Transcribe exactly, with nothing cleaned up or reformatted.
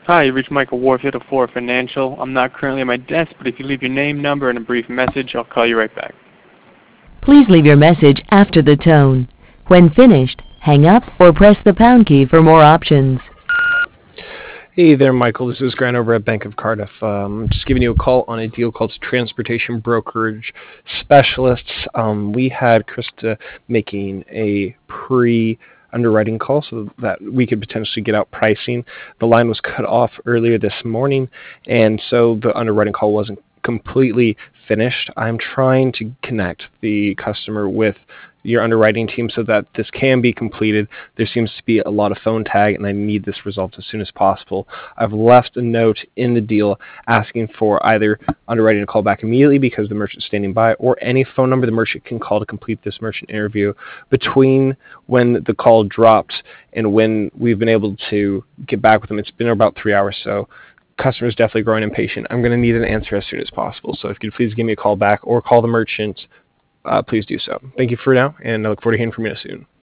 Hi, you reached Michael Warfield of Flora Financial. I'm not currently at my desk, but if you leave your name, number, and a brief message, I'll call you right back. Please leave your message after the tone. When finished, hang up or press the pound key for more options. Hey there, Michael. This is Grant over at Bank of Cardiff. Um, just giving you a call on a deal called Transportation Brokerage Specialists. Um, we had Krista making a pre-underwriting call so that we could potentially get out pricing. The line was cut off earlier this morning, and so the underwriting call wasn't completely finished. I'm trying to connect the customer with your underwriting team so that this can be completed. There seems to be a lot of phone tag, and I need this resolved as soon as possible. I've left a note in the deal asking for either underwriting to call back immediately because the merchant's standing by, or any phone number the merchant can call to complete this merchant interview. Between when the call dropped and when we've been able to get back with them, it's been about three hours, so customer's definitely growing impatient. I'm going to need an answer as soon as possible, so if you could please give me a call back or call the merchant, Uh, please do so. Thank you for now, and I look forward to hearing from you soon.